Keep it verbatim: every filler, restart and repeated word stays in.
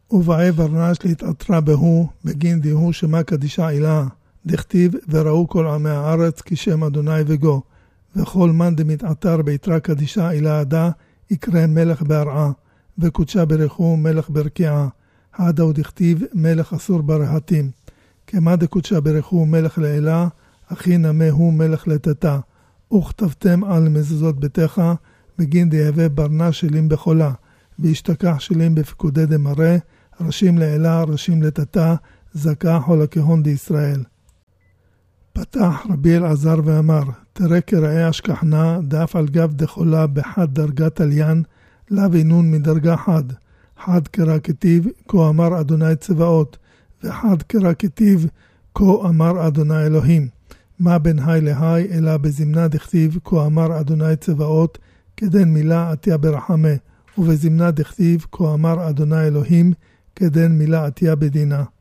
ובאי ברנש להתעטרה בהו, בגין דיהו שמה קדישה אילה, דכתיב וראו כל עמי הארץ כשם אדוני וגו, וכל מן דמתעטר ביתרה קדישה אילה עדה, יקרא מלך בהרעה, וקודשה ברכו מלך ברקיעה, עדה ודכתיב מלך אסור ברהטים, כמה דקודשה ברכו מלך לאלה, אחי נמה הוא מלך לתתה, וכתבתם על מזוזות ביתך, בגין דיהווה ברנש שלים בחולה, וישתכח שלים בפקודי דמרה, ראשים לאלה, ראשים לתתה, זכה חול הכהון דישראל. פתח רבי אלעזר ואמר, תראה כראה אשכחנה, דף על גב דחולה בחד דרגת עליין, לה וינון מדרגה חד, חד קרא כתיב, כה אמר אדוני צבאות, וחד קרא כתיב, כה אמר אדוני אלוהים. מה בין היי להי, אלא בזמנה דכתיב, כה אמר אדוני צבאות, כדן מילה עתיה ברחמה, ובזמנה דכתיב, כה אמר אדוני אלוהים, כדן מילה עתיה בדינה.